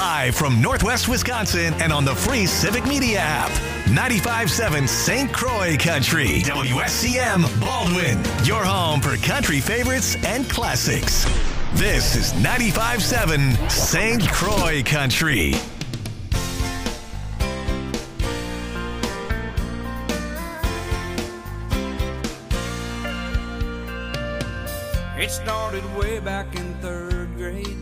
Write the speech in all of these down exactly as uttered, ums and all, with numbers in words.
Live from Northwest Wisconsin and on the free Civic Media app. ninety-five point seven Saint Croix Country. W S C M Baldwin. Your home for country favorites and classics. This is ninety-five point seven Saint Croix Country. It started way back in third grade.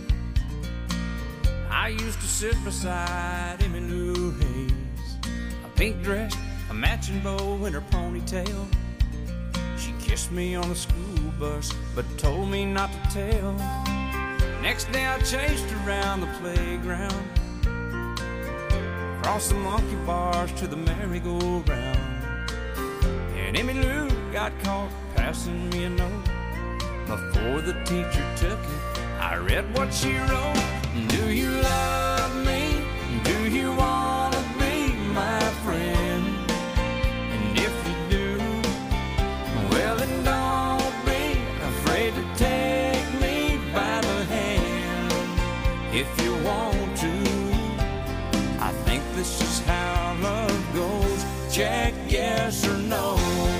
I used to sit beside Emmylou Hayes, a pink dress, a matching bow in her ponytail. She kissed me on the school bus, but told me not to tell. Next day I chased around the playground, across the monkey bars to the merry-go-round. And Emmylou got caught passing me a note. Before the teacher took it, I read what she wrote. Do you love me? Do you want to be my friend? And if you do, well then don't be afraid to take me by the hand. If you want to, I think this is how love goes. Check yes or no.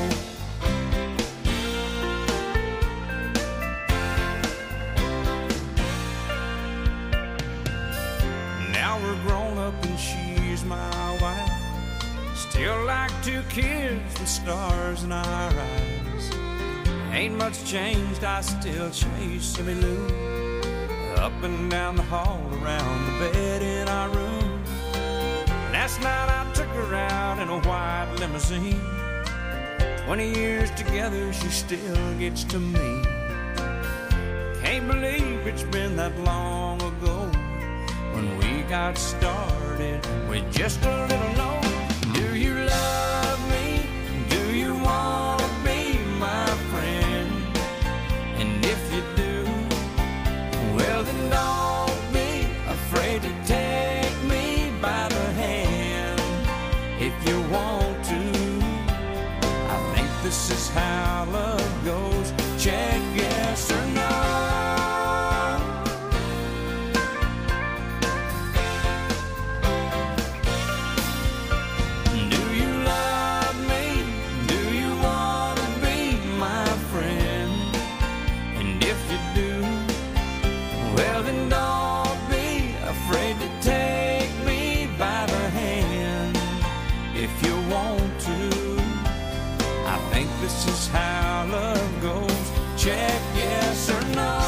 My wife, still like two kids with stars in our eyes. Ain't much changed, I still chase Emmylou up and down the hall, around the bed in our room. Last night I took her out in a white limousine. Twenty years together, she still gets to me. Can't believe it's been that long ago when we got started with just a little note. Do you love me? Do you want to be my friend? And if you do, well then don't be afraid to take me by the hand. If you want to, I think this is how love goes. Check yes or no. This is how love goes. Check yes or no.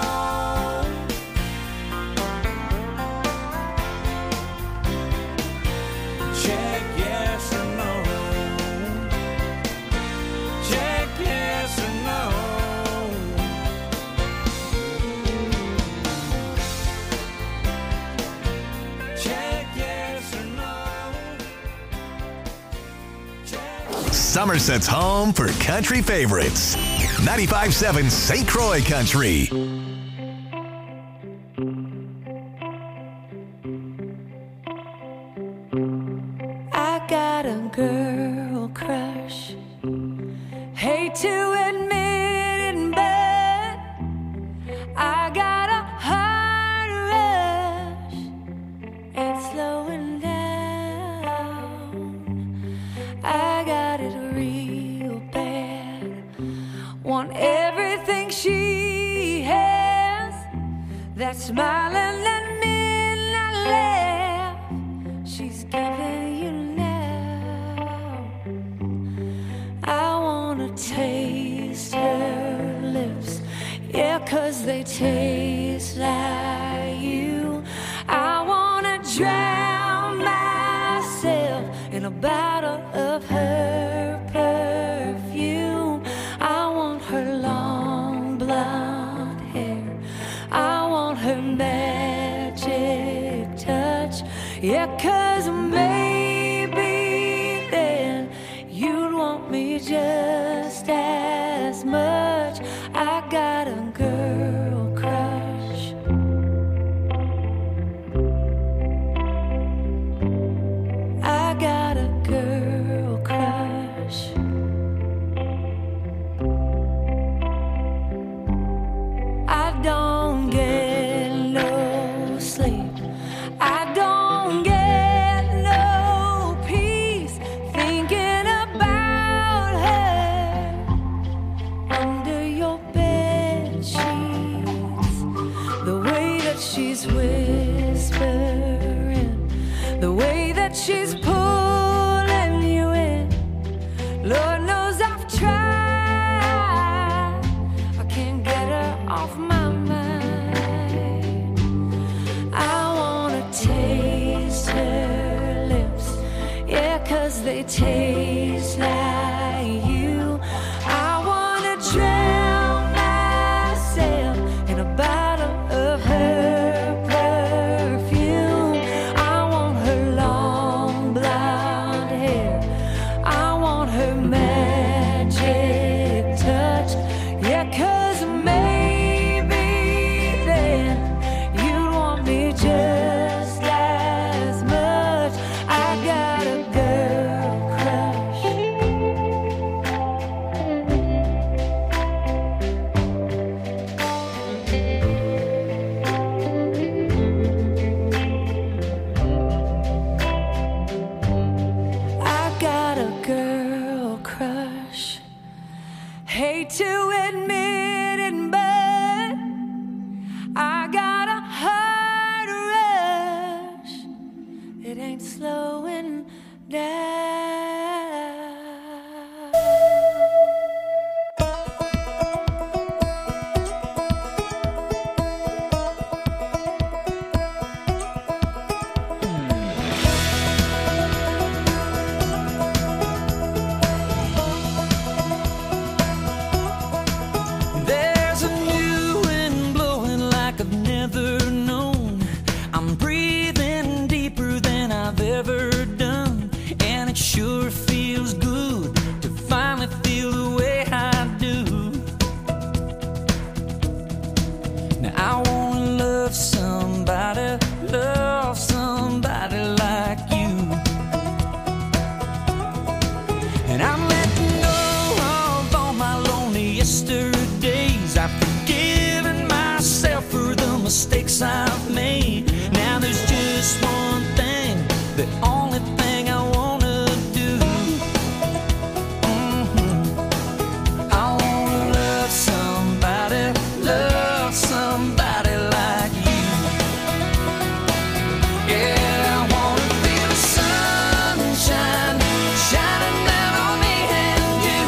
Check yes or no. Check yes or no. Check yes or no. Check. Somerset's home for country favorites. ninety-five point seven Saint Croix Country. I got a girl crush. Hate to admit it, but I got a heart rush. It's slowing down. I got it real bad. Want everything she has. That smiling, that midnight laugh she's giving you now. I wanna taste her lips, yeah, 'cause they taste like you. I wanna drown myself in a bottle of her perfume. I want her long blonde hair. I want her magic touch. Yeah, 'cause maybe then you'd want me just as much. I got a girl crush. I got a girl crush. I don't get no sleep. I she's pulling you in. Lord knows I've tried. I can't get her off my mind. I wanna taste her lips, yeah, 'cause they taste like you. I wanna drown myself in a bottle of her perfume. I want her long blonde hair. I want her magic touch. Yeah, 'cause maybe then you'd want me just as much. I got a girl crush. I got a girl crush. Hate to admit it, but I got a heart rush. It ain't slowing down. There's a new wind blowing like I've never known. I'm breathing deeper than I've ever done, and it sure feels good to finally feel the way I do. Now I wanna love somebody, love somebody like you. And I'm letting go of all my lonely yesterdays. I've forgiven myself for the mistakes I've made. Now there's just one thing, the only thing I wanna do. Mhm. I wanna love somebody, love somebody like you. Yeah, I wanna feel the sunshine shining down on me and you.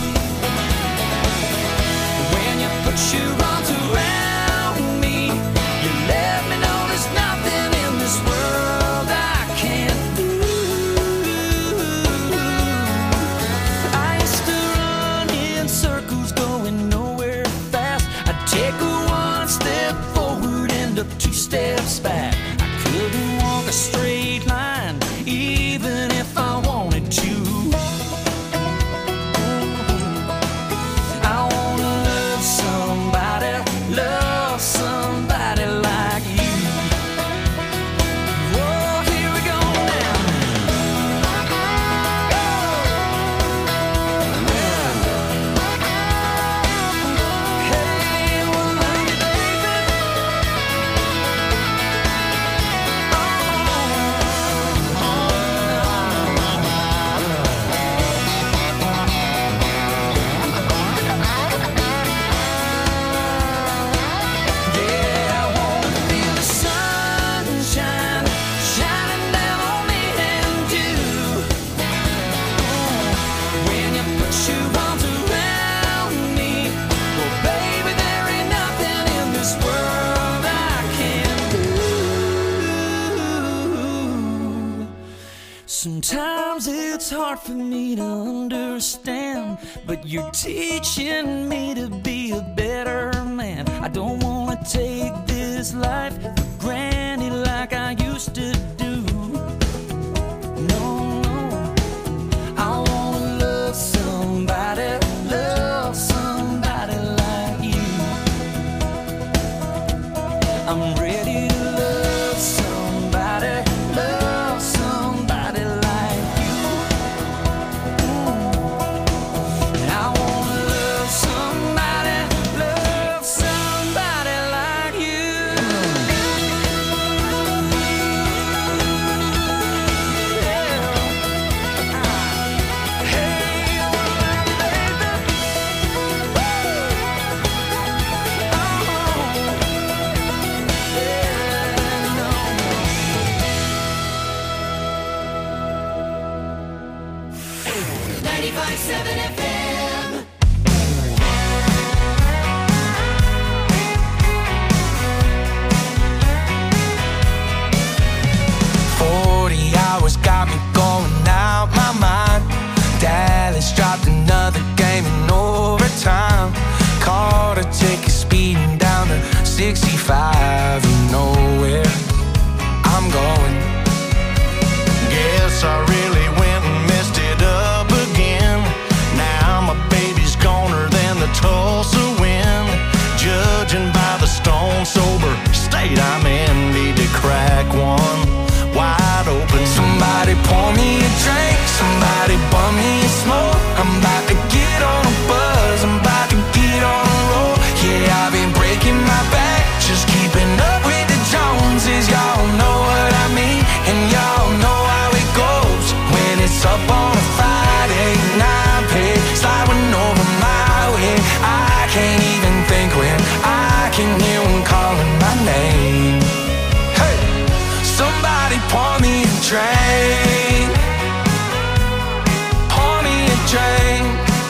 When you put your arms around me, you let me know there's nothing in this world I can't do. I used to run in circles going nowhere fast. I'd take a one step forward, end up two steps back. I couldn't walk a straight line even if I wanted to. I wanna love somebody, love somebody like you. Whoa, here we go now. Hey, well, love you, baby. Yeah, I wanna feel the sunshine shining down on me and you. When you put your arms around me, well, baby, there ain't nothing in this world I can't do. Sometimes it's hard for me to understand, but you're teaching me to be a better man. I don't wanna take this life for granted like I used to do. No, no. I wanna love somebody, love somebody like you. I'm ready to love somebody, love somebody like you. And I wanna love somebody, love somebody like you. Yeah. ninety-seven F M. Forty hours got me going out my mind. Dallas dropped another game in overtime. Caught a ticket speeding down to sixty-five. You know where I'm going. Guess I really went and messed it up again. Now my baby's goner than the Tulsa wind. Judging by the stone sober state I'm in, need to crack one wide open. Somebody pour me a drink, somebody bum me a smoke. I'm about to get on a buzz, I'm about to get on a roll. Yeah, I've been breaking my back, just keeping up with the Joneses. Y'all know what I mean, and y'all know how it goes. When it's up on a Friday night, pay sliding over my way. I can't even think when I can hear them calling my name. Hey, somebody pour me a drink, pour me a drink.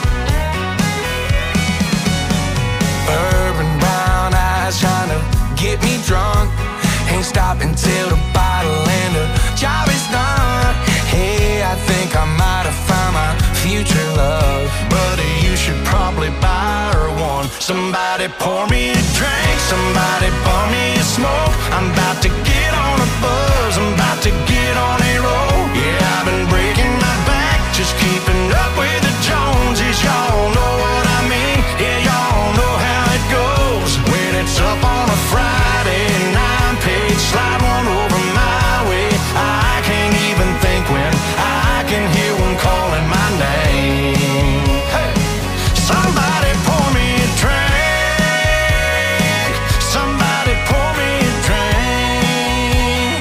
Urban brown eyes trying to get me drunk. Ain't stopping till the bottle and the job is done. Hey, I think I might have found my future love. Buddy, you should probably buy her one. Somebody pour me a drink, somebody pour me a smoke. I'm about to get on a buzz, I'm about to get on a roll. Yeah, I've been breaking my back, just keeping up with the Joneses. Y'all know what I mean, yeah, y'all know how it goes. When it's up on a Friday nine page, slide one over my way. I can't even think when I can hear one calling my name. Hey, somebody pour me a drink, somebody pour me a drink.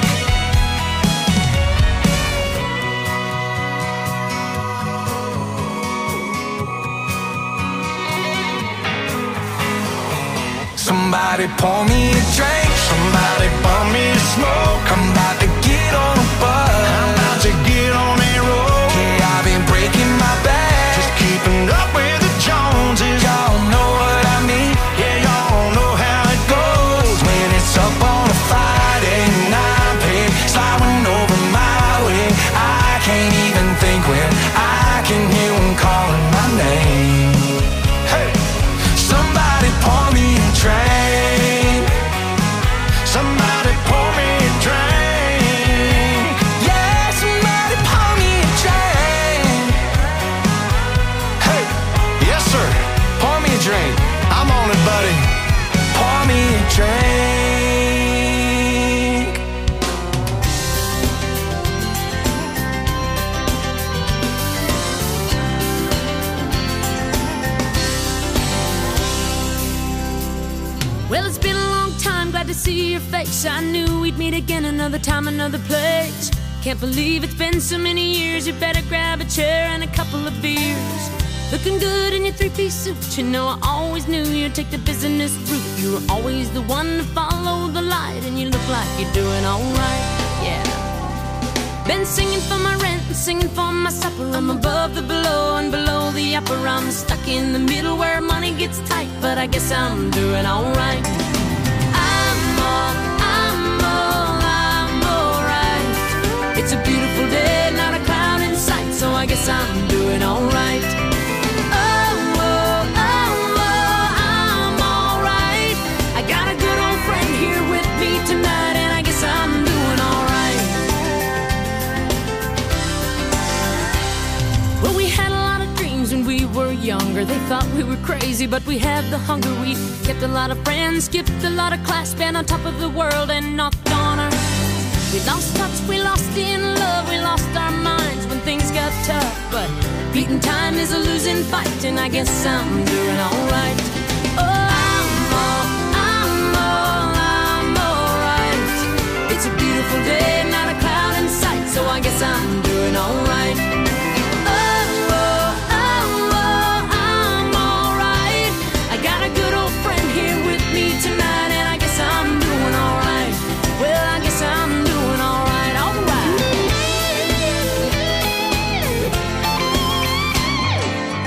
Somebody pour me a drink, somebody pour me a smoke. I'm about to get on a buzz, I'm about to get on a roll. yeah, I've been breaking my back, Just keeping up with the Joneses. y'all know what I mean. Yeah, y'all know how it goes. When it's up on a Friday night, babe, sliding over my way. I can't even think when I can hear them calling my name. Hey, Somebody pour me a drink, somebody pour me a drink. yeah, somebody pour me a drink. Hey, yes sir, Pour me a drink, I'm on it, buddy. pour me a drink. Well, it's been a long time, glad to see your face. I knew we'd meet again another time, another place. Can't believe it's been so many years. You better grab a chair and a couple of beers. Looking good in your three-piece suit. You know I always knew you'd take the business route. You were always the one to follow the light, and you look like you're doing alright, yeah. Been singing for my rent and singing for my supper. I'm above the below and below the upper. I'm stuck in the middle where money gets tight, but I guess I'm doing alright. I'm all, I'm all, I'm alright. It's a beautiful day, not a cloud in sight, so I guess I'm doing alright. Oh, oh, oh, oh, I'm alright. I got a good old friend here with me tonight, and I guess I'm doing alright. Well, we had a lot of dreams when we were younger. They thought we were crazy, but we had the hunger. We kept a lot of friends, skipped a lot of class, been on top of the world and knocked on her. We lost touch, we lost in love, we lost our minds when things got tough. But beating time is a losing fight, and I guess I'm doing alright. Oh, I'm all, I'm all, I'm alright. It's a beautiful day, not a cloud in sight, so I guess I'm doing alright. Oh, oh, oh, oh, I'm alright. I got a good old friend here with me tonight, and I guess I'm doing alright. Well, I guess I'm doing alright, alright.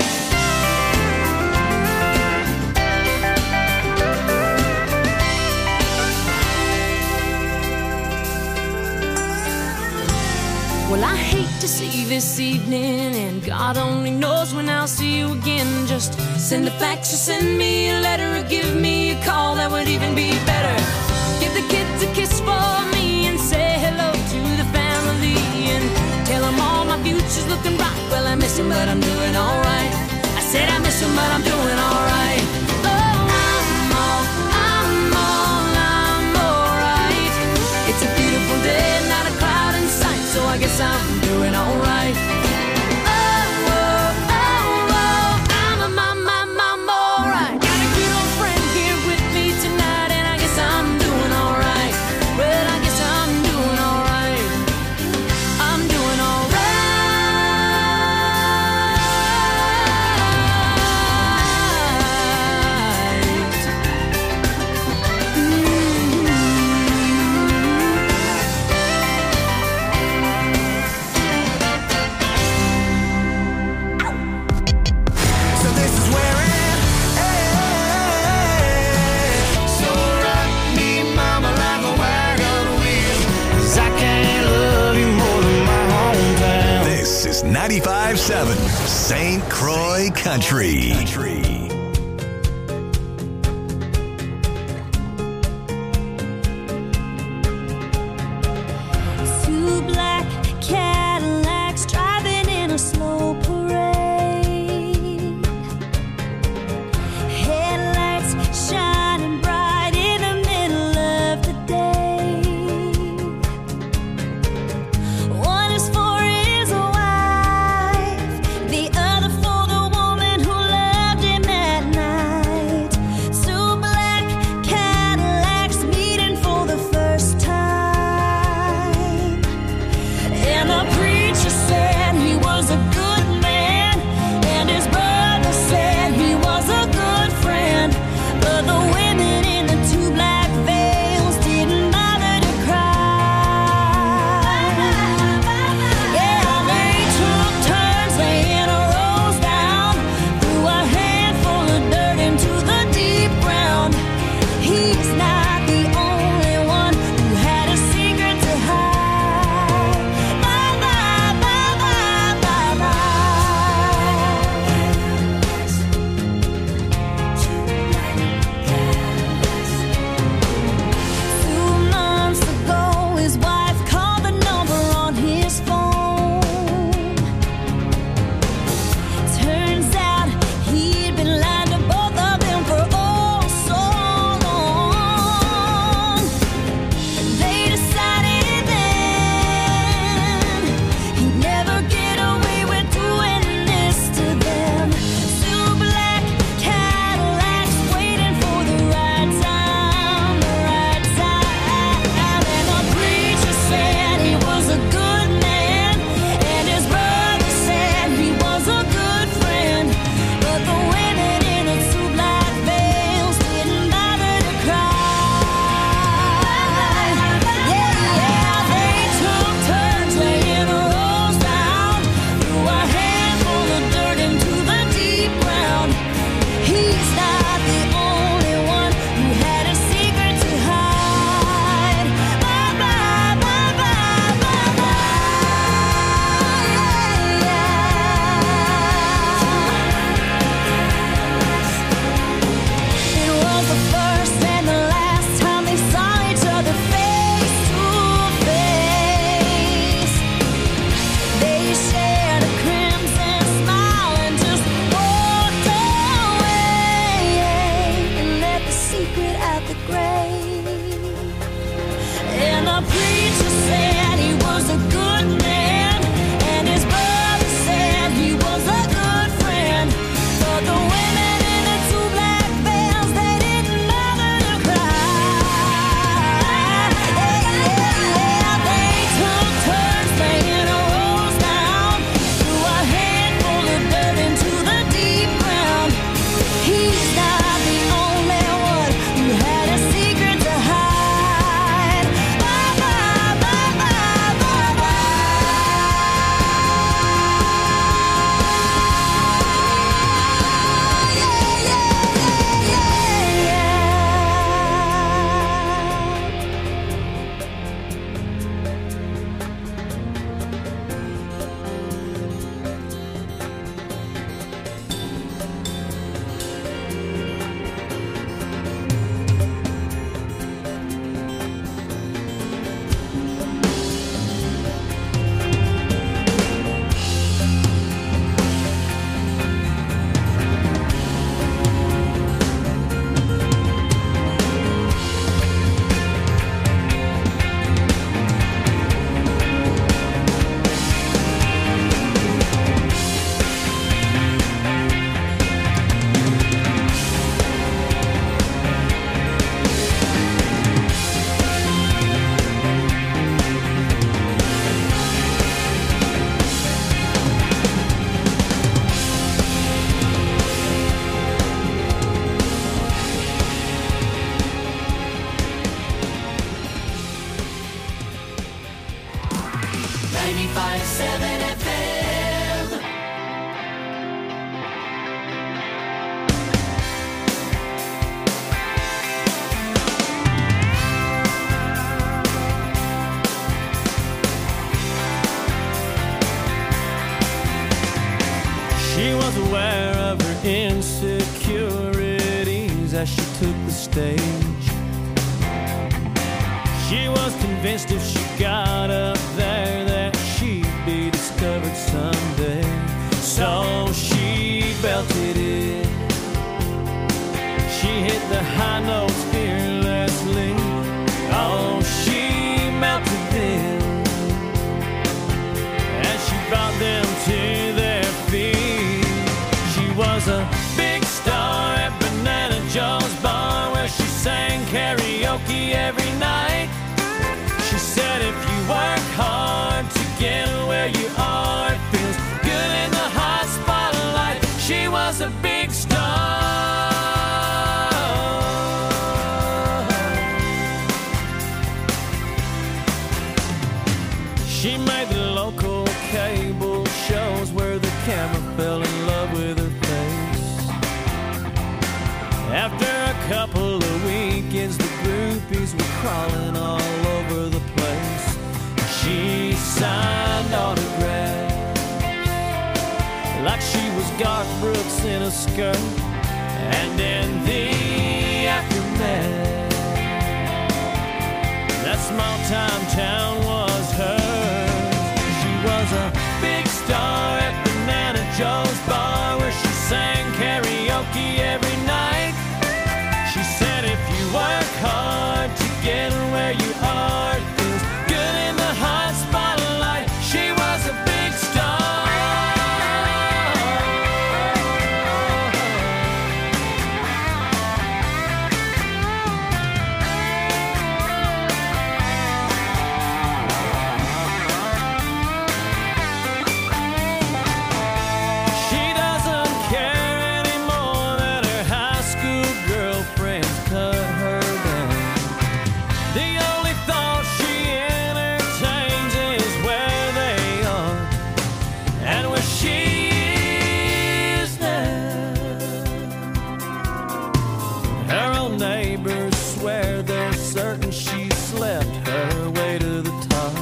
Well, I hate to see you this evening, and God only knows when I'll see you again. Just send a fax or send me a letter or give me a call, that would even be better. Give the kids a kiss for me and say hello to the family, and tell them all my future's looking bright. Well, I miss him, but I'm doing alright. I said I miss him, but I'm doing alright. Oh, I'm all, I'm all, I'm alright. It's a beautiful day, not a cloud in sight, so I guess I'm doing alright. Oh, oh, oh, oh, I'm a mom, mom, mom, alright. Got a good old friend here with me tonight, and I guess I'm doing alright. Well, I guess I'm doing alright. I'm doing alright. So this is where it ends. So rock me, mama, like a wagon wheel, 'cause I can't love you more than my hometown. This is ninety-five point seven Saint Croix Country. Country. Two black Cadillacs driving in a slow parade. Headlights shining bright in the middle of the day. One is for his wife, the other for the woman who loved him at night. Two black Cadillacs meeting for the first time. And the preacher said he was a good man, and his brother said he was a good friend. But the women in the two black veils didn't bother to cry. Yeah, they took turns laying a rose down, threw a handful of dirt into the deep ground. He's not the only one who had a secret to hide. Bye bye bye bye bye bye. Two months ago, his wife called the number on his phone. Turns out he'd been lying to both of them for oh so long. They decided then he'd never get away with doing this to them. Two black Cadillacs waiting for the right time, the right time. And the preacher said he was a good man, and his brother said he was a good friend. But the women in the two black veils didn't bother to cry. Yeah, yeah, they took turns laying a rose down, threw a handful of dirt into the deep ground. He's not the only one who had a secret to hide. Bye bye bye bye bye bye. It was the first and the last time they saw each other face to face. They shared a crimson smile and just walked away and left the secret at the grave. And the preacher said he was a good man, and his brother said he was a good friend. But the women in the two black veils, they didn't bother to cry. Yeah, yeah, yeah, they took turns laying a rose down, threw a handful of dirt into the deep ground. He's not the only one who had a secret to hide. Bye bye ninety-five point seven F M. She was aware of her insecurities as she took the stage. She was convinced if she got up there that she'd be discovered someday. So she belted it. She hit the high notes fearlessly. Oh, she melted them as she brought them to their feet. She was a big star at Banana Joe's bar where she sang karaoke every night. She said if you work hard to get where you are, it feels good in the hot spotlight. She was a big star. She made the local cable shows where the camera fell in love with her face. After a couple of weekends, the groupies were crawling all over the place. She signed autographs like she was Garth Brooks in a skirt. And in the aftermath, that small time town was hers. She was a big star at Banana Joe's bar where she sang karaoke every night. She said if you work hard to get where you are, it feels good in the hot spotlight. She was a big star. She doesn't care anymore that her high school girlfriends cut her down. The only thought she entertains is where they are and where she is now. Her own neighbors swear they're certain she slept her way to the top.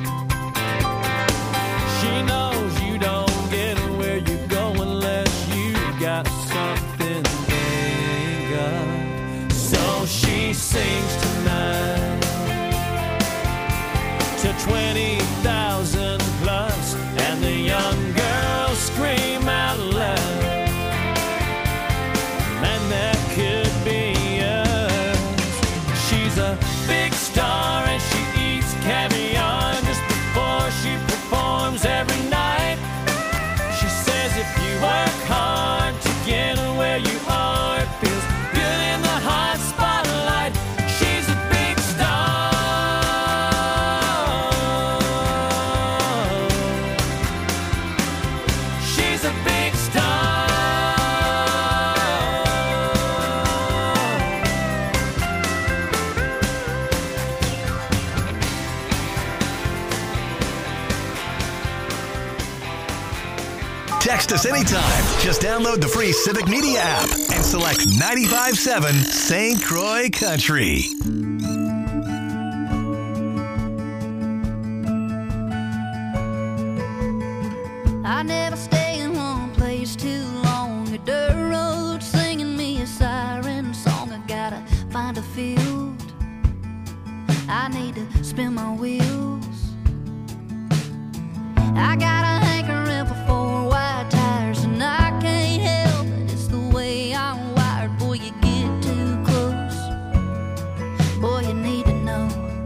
She knows you don't get where you go unless you got something they got. So she sings tonight to twenty thousand plus, and the young girls scream out loud, man, that could be us. She's a big star and she eats caviar just before she performs every night. She says if you work hard to get where you are, it feels good in the hot spotlight. She's a big star. She's a big star. Text us anytime. Just download the free Civic Media app and select ninety-five point seven Saint Croix Country. I never stay in one place too long. A dirt road singing me a siren song. I gotta find a field. I need to spin my wheels. I got a hankering for four wide tires, and I can't help it. It's the way I'm wired. Boy, you get too close. Boy, you need to know.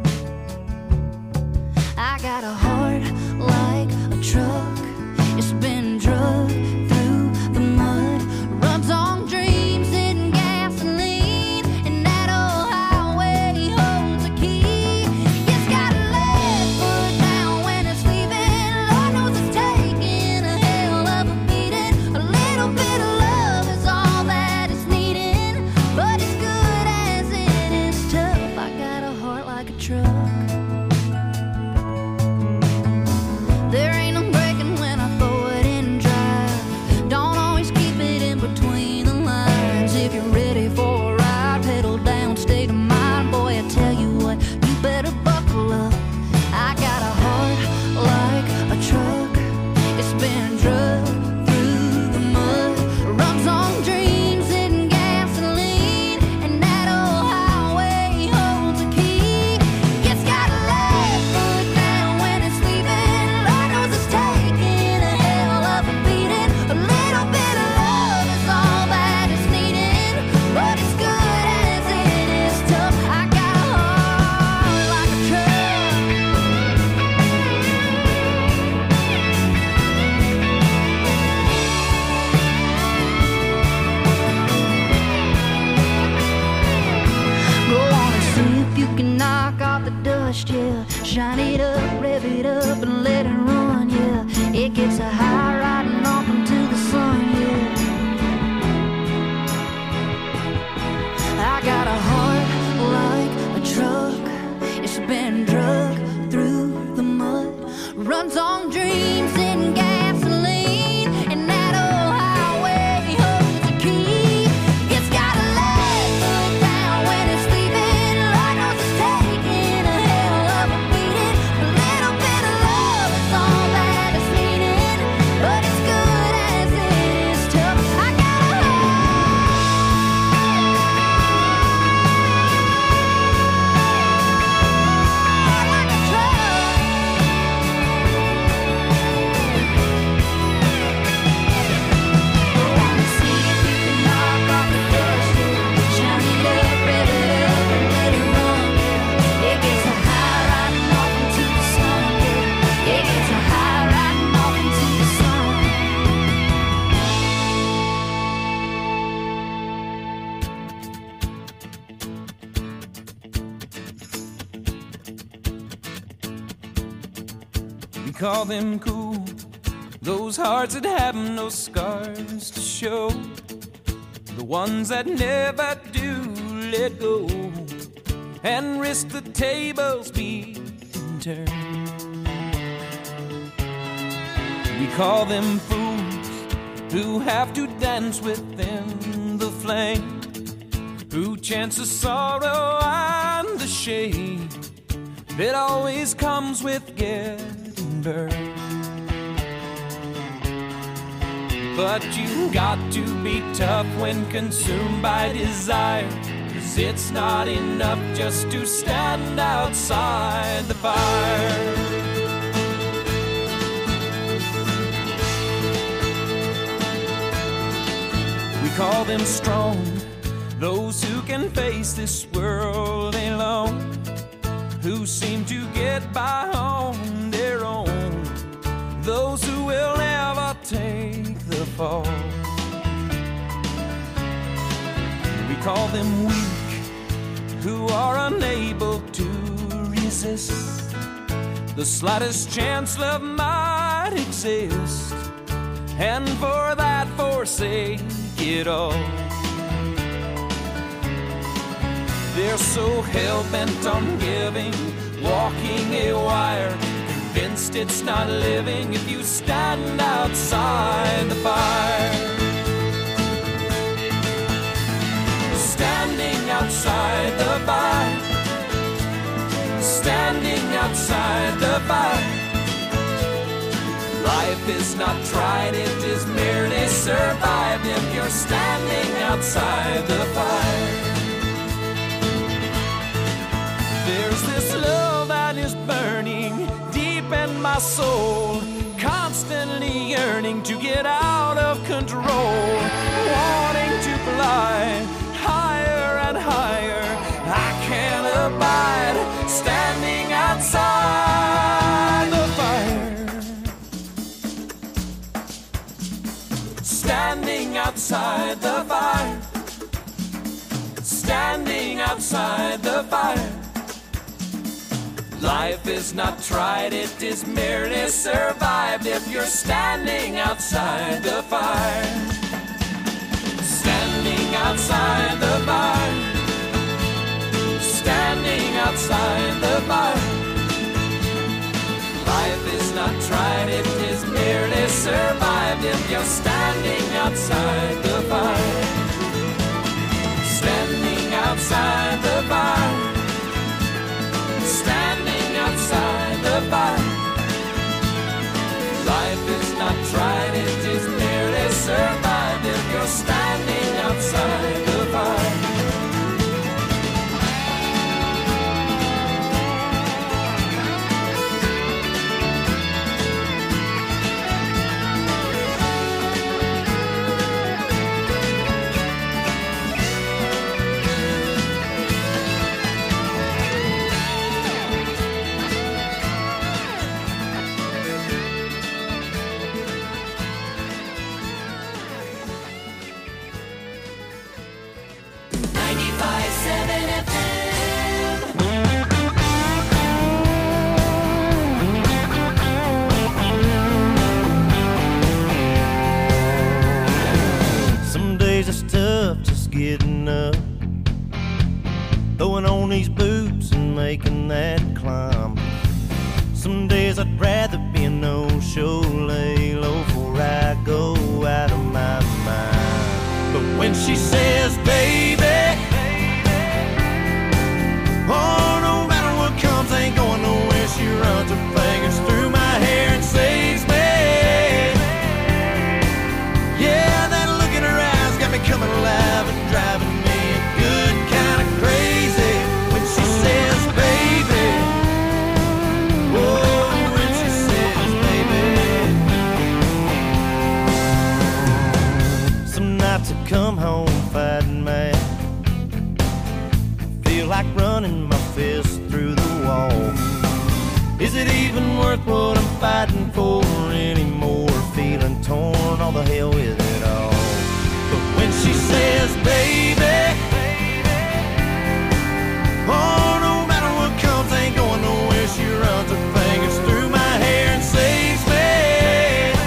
I got a heart like a truck. It's been drugged through the mud, runs on dreams and gasoline, and that old highway holds a key. It's got a lead foot down when it's leaving. Lord knows it's taking a hell of a beating. A little bit of love is all that it's needing, but as good as it is tough, I got a heart like a truck. There knock off the dust, yeah. Shine it up, rev it up, and let it run, yeah. It gets a high riding off into the sun, yeah. I got a heart like a truck. It's been drugged through the mud. Runs on dreams and gasoline. And that old highway holds a key. It's got a leg foot down when it's leaving. Lord knows it's taking a hell of a beating. A little bit of love is all that it's needing. But it's good as it is tough. I got a heart like a truck. Wanna see if you can knock off the dust, yeah. Shine it up, rev it up, and let it run, yeah. It gets a high riding off into the sun, yeah. It gets a high riding off into the sun. We call them cool, those hearts that have no scars to show, the ones that never do let go and risk the tables being turned. We call them fools who have to dance within the flame, who chance the sorrow and the shame that always comes with getting burned. But you got to be tough when consumed by desire, 'cause it's not enough just to stand outside the fire. We call them strong, those who can face this world alone, who seem to get by on their own, those who will never take the fall. We call them weak, who are unable to resist the slightest chance love might exist, and for that forsake it all. They're so hell-bent on giving, walking a wire, convinced it's not living if you stand outside the fire. Standing outside the fire, standing outside the fire. Life is not tried, it is merely survived if you're standing outside the fire. There's this love that is burning deep in my soul, constantly yearning to get out of control, wanting to fly higher and higher. I can't abide standing outside the fire. Standing outside the fire. Standing outside the fire. Life is not tried, it is merely survived if you're standing outside the fire. Standing outside the fire. Standing outside the fire. Life is not tried, it is merely survived if you're standing outside the fire. Standing outside the fire. Standing outside the fire. Life is not tried, it is merely survived if you're standing outside the fire. making that climb. Some days I'd rather be a no-show, lay low before I go out of my mind. But when she says, baby, oh, no matter what comes, ain't going nowhere, she runs her fingers through my hair and saves me. Yeah, that look in her eyes got me coming alive and driving me a good kind of crazy. When she says, baby, oh, when she says, baby. Some nights I come home fighting mad, feel like running my fist through the wall. Is it even worth what I'm fighting for anymore? Feeling torn, all the hell with it all. But when she says, baby, oh, no matter what comes, ain't going nowhere, she runs her fingers through my hair and saves me.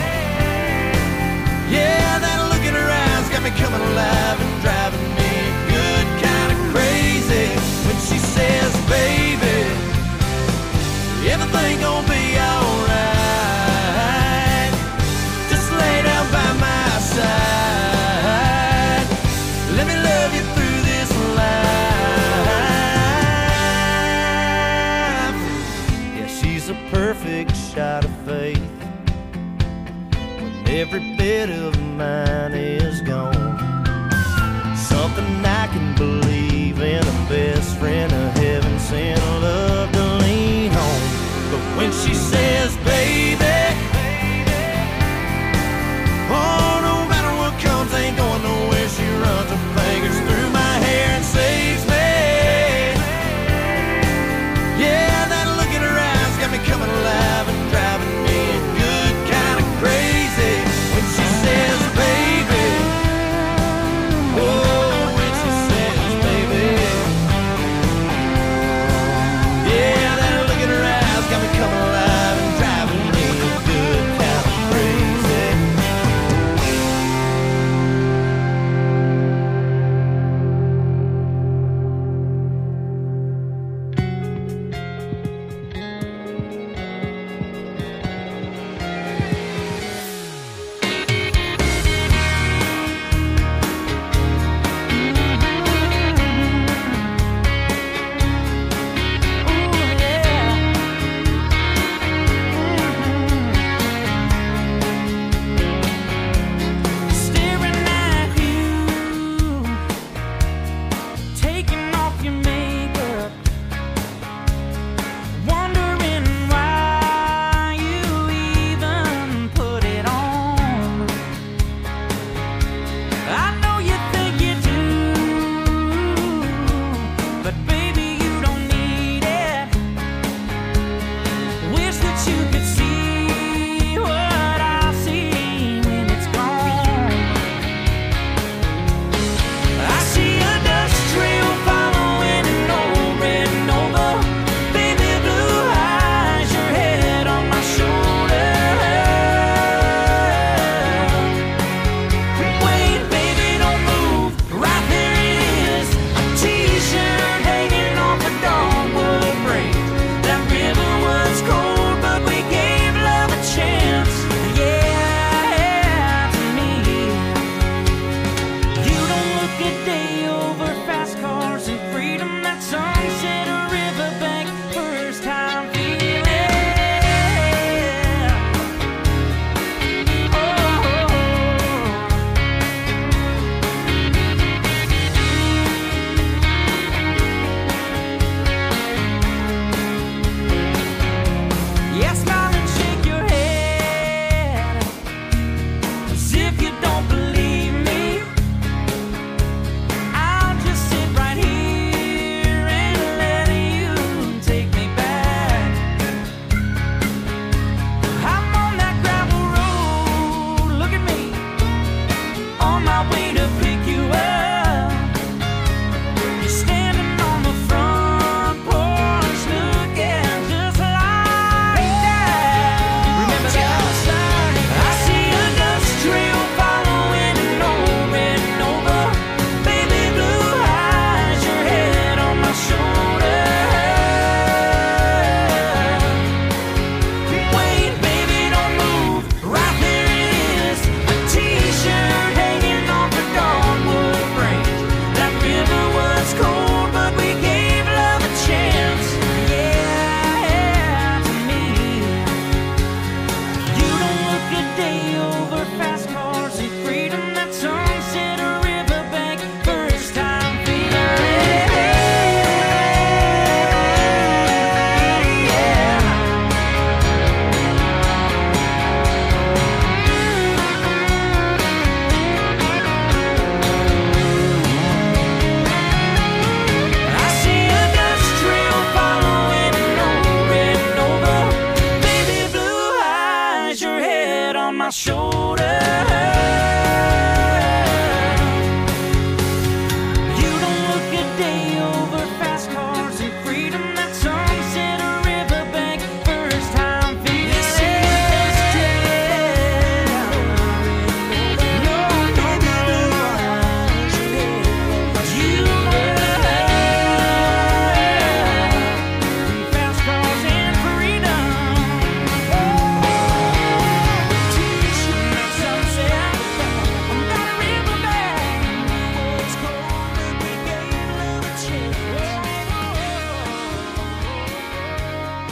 Yeah, that look in her eyes got me coming alive and driving me good kind of crazy. When she says, baby, everything gon' be alright, just lay down by my side, let me love you through this life. Yeah, she's a perfect shot of faith when every bit of mine is gone. Something I can believe in, a best friend, a heaven sent love to lean on. But when she says, baby, oh, no matter what comes, ain't going nowhere, she runs her fingers through my hair and saves me. Yeah, that look in her eyes got me coming alive and driving me a good kind of crazy. When she says, baby, oh, when she says, baby, yeah, that look in her eyes got me coming alive and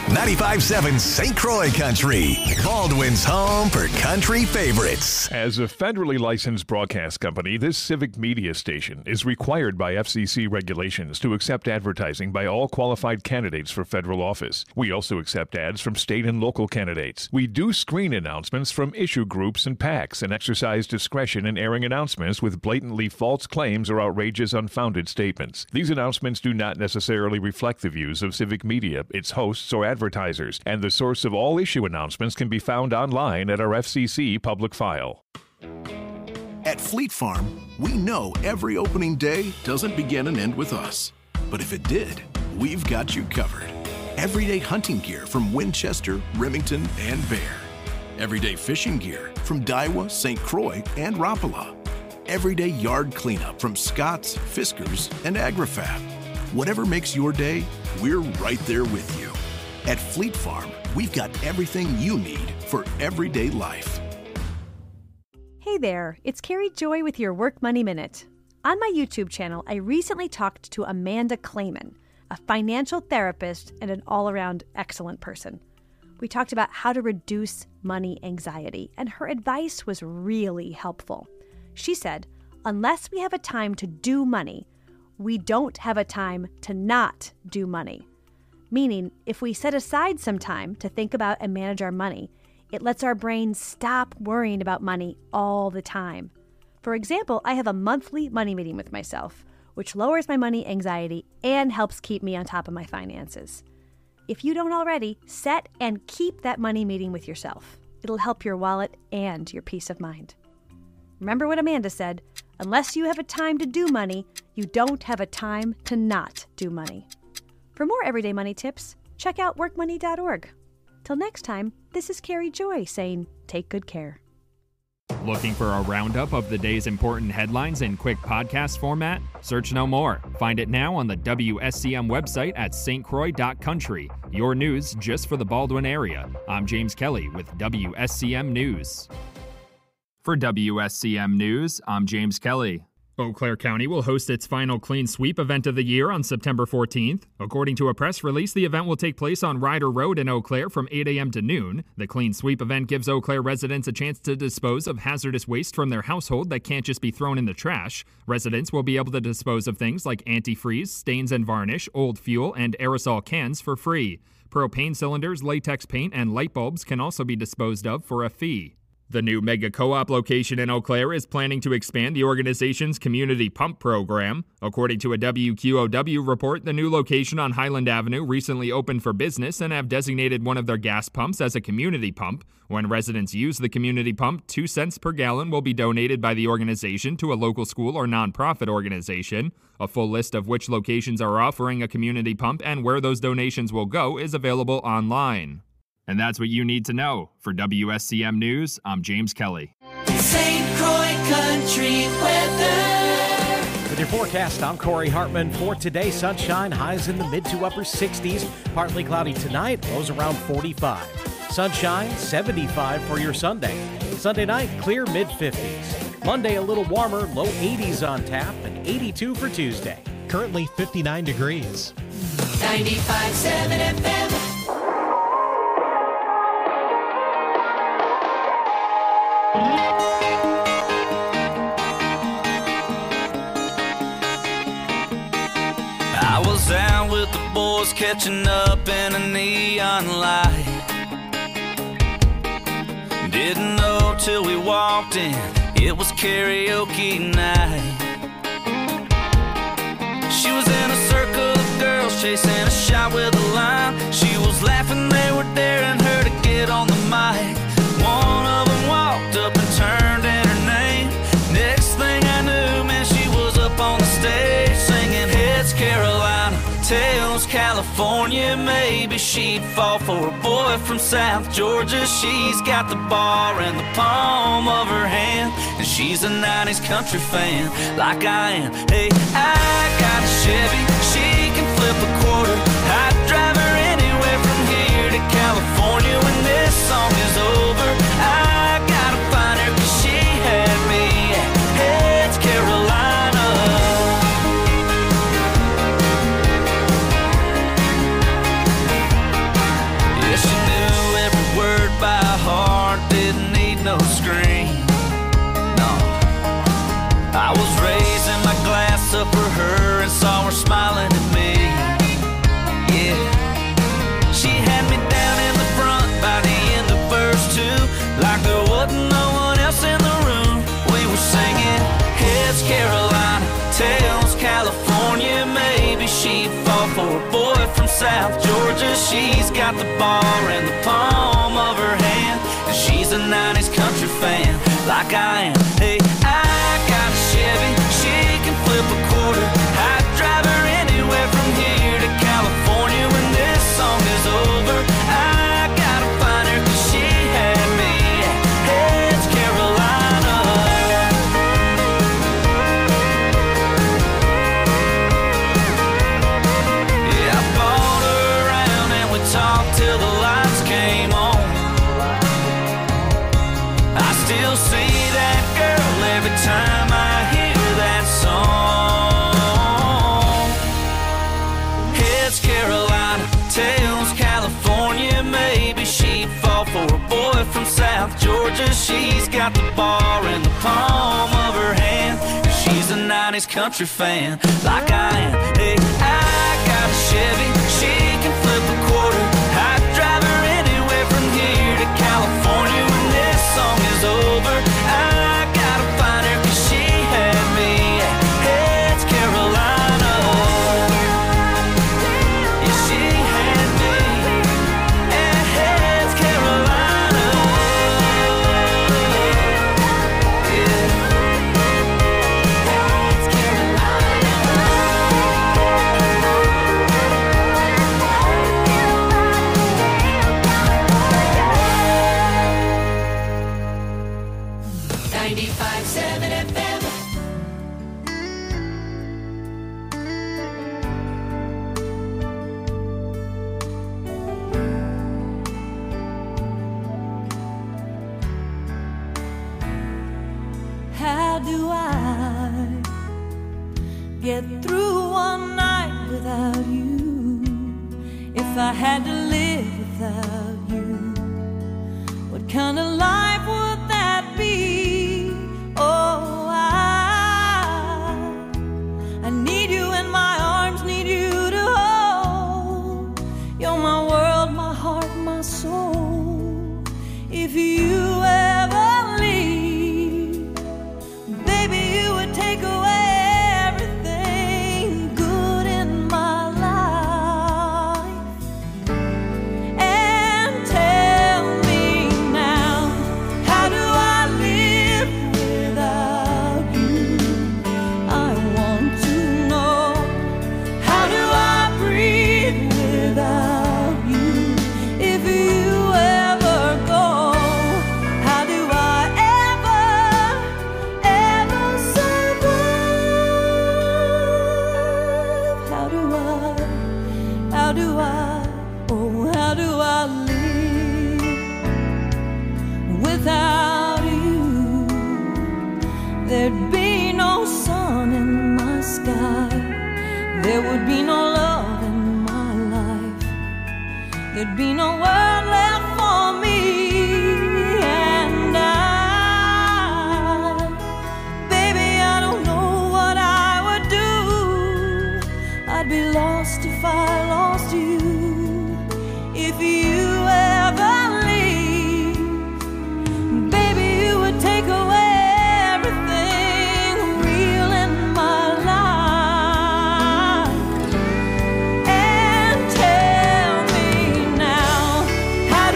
ninety-five seven Saint Croix Country, Baldwin's home for country favorites. As a federally licensed broadcast company, this civic media station is required by F C C regulations to accept advertising by all qualified candidates for federal office. We also accept ads from state and local candidates. We do screen announcements from issue groups and PACs and exercise discretion in airing announcements with blatantly false claims or outrageous unfounded statements. These announcements do not necessarily reflect the views of civic media, its hosts, or advertisers, and the source of all issue announcements can be found online at our F C C public file. At Fleet Farm, we know every opening day doesn't begin and end with us. But if it did, we've got you covered. Everyday hunting gear from Winchester, Remington, and Bear. Everyday fishing gear from Daiwa, Saint Croix, and Rapala. Everyday yard cleanup from Scott's, Fiskars, and AgriFab. Whatever makes your day, we're right there with you. At Fleet Farm, we've got everything you need for everyday life. Hey there, it's Carrie Joy with your Work Money Minute. On my YouTube channel, I recently talked to Amanda Clayman, a financial therapist and an all-around excellent person. We talked about how to reduce money anxiety, and her advice was really helpful. She said, unless we have a time to do money, we don't have a time to not do money. Meaning, if we set aside some time to think about and manage our money, it lets our brain stop worrying about money all the time. For example, I have a monthly money meeting with myself, which lowers my money anxiety and helps keep me on top of my finances. If you don't already, set and keep that money meeting with yourself. It'll help your wallet and your peace of mind. Remember what Amanda said, unless you have a time to do money, you don't have a time to not do money. For more everyday money tips, check out work money dot org. Till next time, this is Carrie Joy saying, take good care. Looking for a roundup of the day's important headlines in quick podcast format? Search no more. Find it now on the W S C M website at s t croix dot country. Your news just for the Baldwin area. I'm James Kelly with W S C M News. For W S C M News, I'm James Kelly. Eau Claire County will host its final Clean Sweep event of the year on September fourteenth. According to a press release, the event will take place on Ryder Road in Eau Claire from eight a.m. to noon. The Clean Sweep event gives Eau Claire residents a chance to dispose of hazardous waste from their household that can't just be thrown in the trash. Residents will be able to dispose of things like antifreeze, stains and varnish, old fuel, and aerosol cans for free. Propane cylinders, latex paint, and light bulbs can also be disposed of for a fee. The new Mega Co-op location in Eau Claire is planning to expand the organization's community pump program. According to a W Q O W report, the new location on Highland Avenue recently opened for business and have designated one of their gas pumps as a community pump. When residents use the community pump, two cents per gallon will be donated by the organization to a local school or nonprofit organization. A full list of which locations are offering a community pump and where those donations will go is available online. And that's what you need to know. For W S C M News, I'm James Kelly. Saint Croix Country weather. With your forecast, I'm Corey Hartman. For today, sunshine, highs in the mid to upper sixties. Partly cloudy tonight, lows around forty-five. Sunshine, seventy-five for your Sunday. Sunday night, clear mid fifties. Monday, a little warmer, low eighties on tap, and eighty-two for Tuesday. Currently fifty-nine degrees. ninety-five point seven F M. I was out with the boys catching up in a neon light. Didn't know till we walked in, it was karaoke night. She was in a circle of girls chasing a shot with a line. She was laughing, they were daring her to get on the mic. One of them walked up and turned in her name. Next thing I knew, man, she was up on the stage singing Heads Carolina, Tails California. Maybe she'd fall for a boy from South Georgia. She's got the bar in the palm of her hand, and she's a nineties country fan like I am. Hey, I got a Chevy, she can flip a quarter. I'd drive her anywhere from here to California. When this song is over, I gotta find her, 'cause she had me at Heads Carolina. South Georgia. She's got the ball in the palm of her hand, and she's a nineties country fan like I am. Hey, I got a Chevy, she can flip a quarter. I'd drive her anywhere from here to California. When this song is over, I gotta find her, 'cause she had me at Heads Carolina. Yeah, I bought her around and we talked till the lights came on. I still see that girl every time I hear that song. Heads Carolina, tails California. Maybe she'd fall for a boy from South Georgia. She's got the bar in the palm of her hand, and she's a nineties country fan like I am. Hey, I got a Chevy, she can flip a quarter. I'd drive her anywhere from here to California. When this song is over, I gotta find her, 'cause she had me at Heads Carolina. Yeah, she had me at Heads Carolina. Yeah. Heads Carolina. ninety-five seven F M. How do I get through one night without you? If I had to live without you, what kind of life would that be? Oh, I, I need you in my arms, need you to hold. You're my world, my heart, my soul. If you ever leave, baby, you would take away everything good in my life. And tell me now, how do I live without you? I want to know, how do I breathe without you? If you ever go, how do I ever, ever survive? How do I, how do I, oh, how do I live without you? There'd be no sun in my sky, there would be no love in my life, there'd be no world left for me. And I, baby, I don't know what I would do. I'd be lost if I lost you. If you ever leave, baby, you would take away everything real in my life. And tell me now, how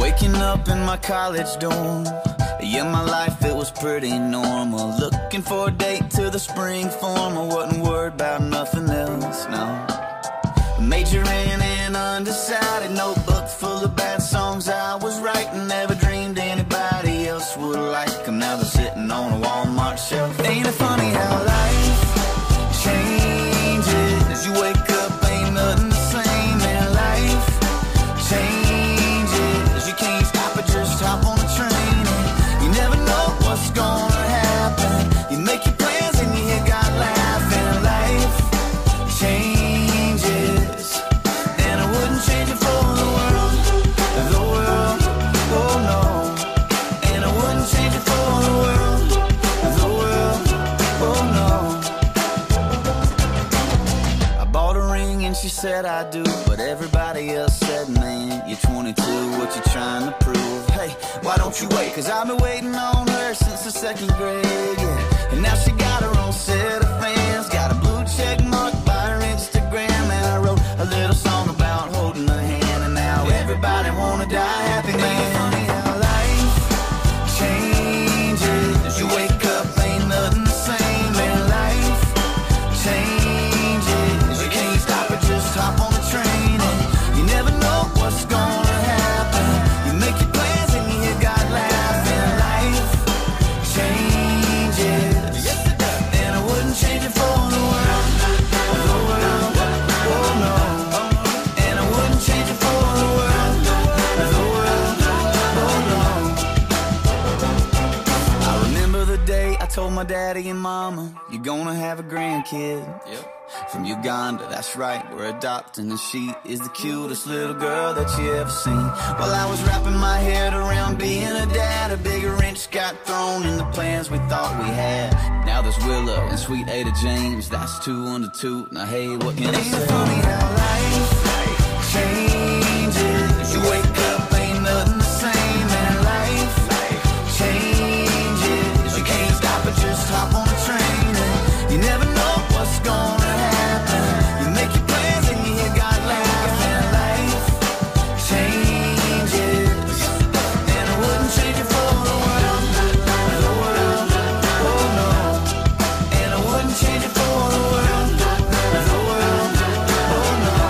Waking up in my college dorm. Yeah, my life, it was pretty normal. Looking for a date to the spring form. I wasn't worried about nothing else, no. Majoring in undecided, notebook full of bad songs I was writing. Never dreamed anybody else would like them. Now they're sitting on a Walmart shelf. Ain't it funny how life changes? As you wake up, ain't nothing the same. And life changes. You can't stop it, just hop on the train. And you never know what's gonna happen. You make your plans and you hear God laughing. Life changes, and I wouldn't change it for the world, the world, oh no. And I wouldn't change it for the world, the world, oh no. I bought a ring and she said I do, but everybody else said, man, you're twenty-two, what you trying to prove? Hey, why don't you wait? Cause I've been waiting on her since the second grade, yeah. And now she got her own set of fans, got a blue check mark by her Instagram. And I wrote a little song about holding her hand, and now everybody wanna die happy, man. Funny how life changes. You wake up, ain't nothing the same. And life changes. You can't stop it, just hop on the train. And you never know what's gonna happen. You make your plans and you hear God laughing. Life changes, yes it does. And I wouldn't change it for the world, the world, oh no. And I wouldn't change it for the world, the world, oh no. I remember the day I told my daddy and mama, you're gonna have a grandkid. Yep. From Uganda, that's right, we're adopting, and she is the cutest little girl that you ever seen. While I was wrapping my head around being a dad, a bigger wrench got thrown in the plans we thought we had. Now there's Willow and sweet Ada James, that's two under two. Now hey, what can I say? Ain't it funny how life changes? You wake up, ain't nothing the same. And life changes. You can't stop it, just hop on the train. And you never know what's gonna happen. You make your plans and you hear God laughing. Life changes, and I wouldn't change it for the world, the world, oh no. And I wouldn't change it for the world, the world, oh no.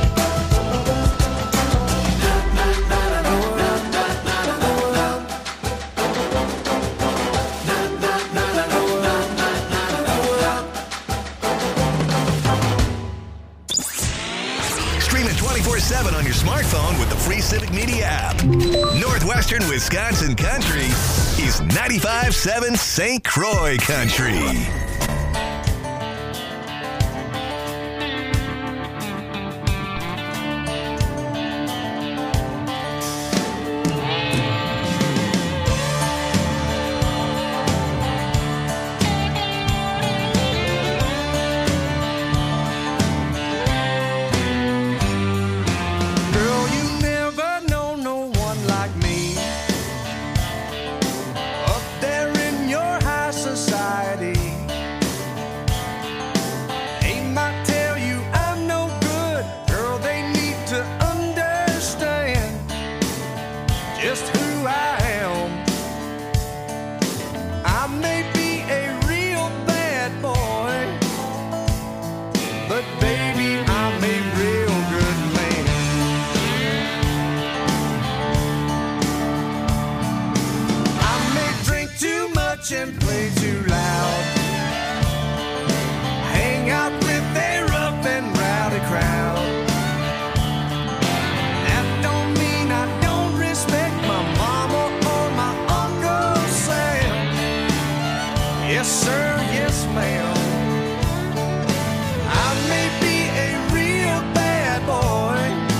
Stream it twenty-four seven on your smartphone with the free Civic Media app. Northwestern Wisconsin Country is ninety-five point seven Saint Croix Country. Girl, you never know no one like me. Up there in your high society. They might tell you I'm no good. Girl, they need to understand just who I am. I may be a real bad boy, but baby, I'm a real good man. I may drink too much and play too loud, hang out with a rough and rowdy crowd. That don't mean I don't respect my mama or my Uncle Sam. Yes sir, yes ma'am. I may be a real bad boy,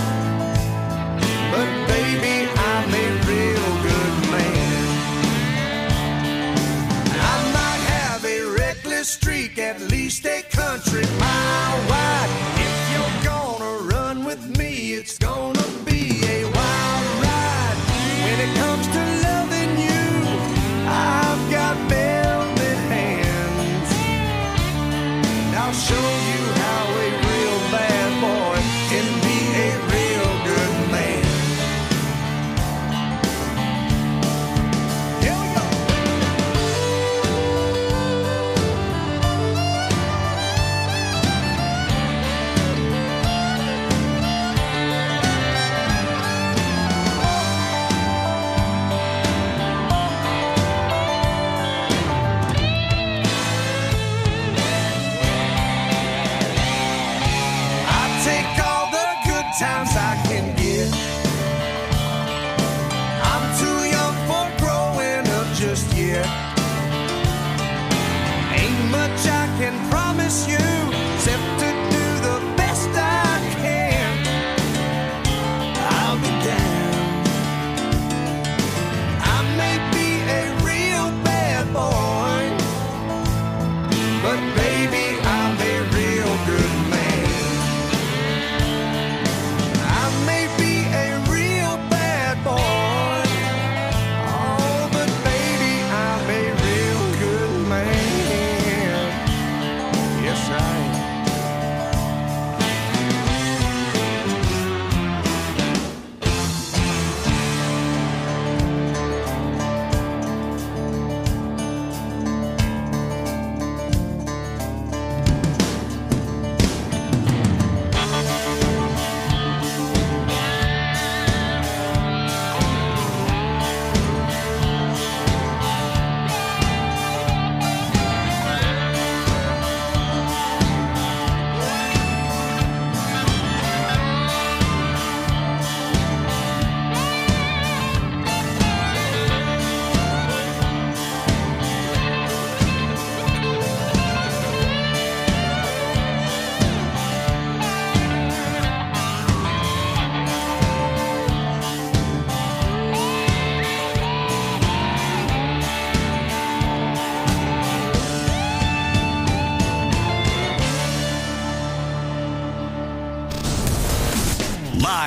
but baby, I'm a real good man. I might have a reckless streak, at least a country mile wide. If you're gonna run with me, it's gonna be a wild ride. When it comes to loving you, I've got velvet hands. And I'll show you how a real bad boy can be a real good man.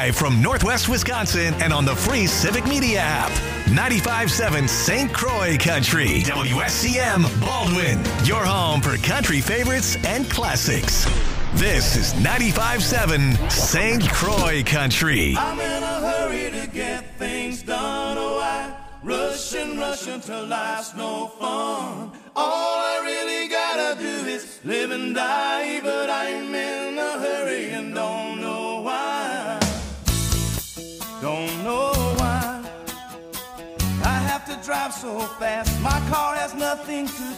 Live from Northwest Wisconsin and on the free Civic Media app. ninety-five point seven Saint Croix Country. W S C M Baldwin. Your home for country favorites and classics. This is ninety-five point seven Saint Croix Country. I'm in a hurry to get things done. Oh, I rush and rush until life's no fun. All I really gotta do is live and die, but I'm in a hurry and don't know why. Don't know why I have to drive so fast. My car has nothing to